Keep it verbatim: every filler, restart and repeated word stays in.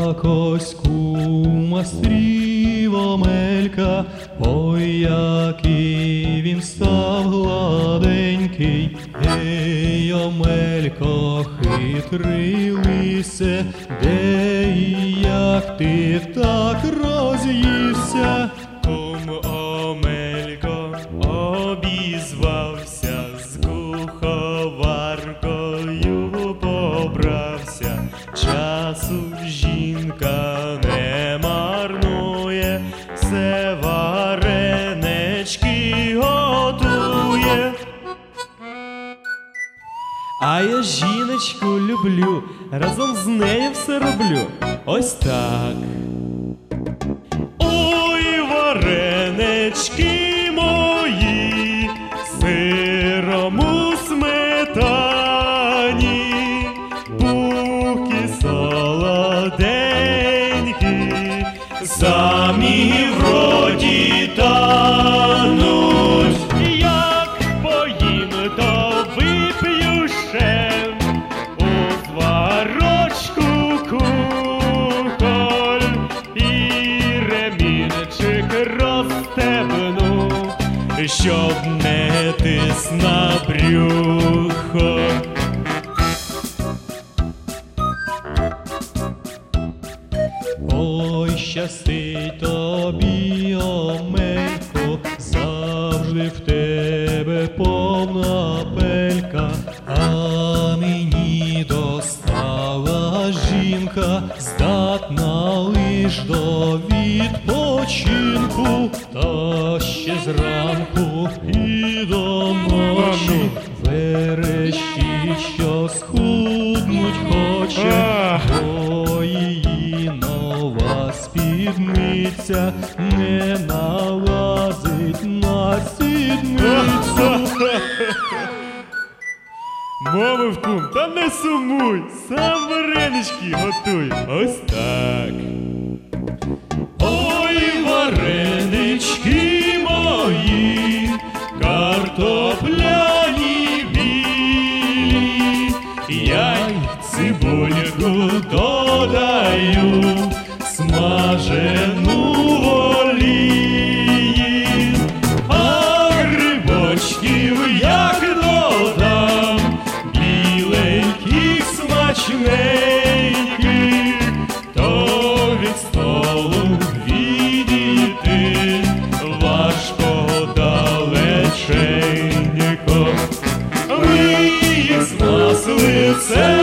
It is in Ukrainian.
Якось кума стрів Омелька, ой, який він став гладенький. Ей, Омелько, хитрий лисе, де і як ти так роз'ївся? Кум Омелько обізвався, з куховаркою побрався. Часу жінка не марнує, все варенички готує. А я жіночку люблю, разом з нею все роблю. Ось так. Ой, варенички мої, сиром у сметані, пухкі солоденькі, самі в роті тануть. Як поїм, то вип'ю ще у зварочку кухоль і ремінчик розстебну, щоб не тис на брюхо. Ой, щастить тобі, Омелько, завжди в тебе повна пелька, а мені достала жінка, здатна лиш до відпочинку, та ще зранку і до ночі верещить, що схуднуть хоче, бо її нова спідниця не налазить на сідницю. Мовив кум, та не сумуй, сам варенички готуй. Ось так. Ой, варенички мої, картопляні білі, я й цибульку додаю, смажену в олії, а грибочків як додам, біленьких смачненьких, то від столу відійти важко далеченько. Ви їх з маслицем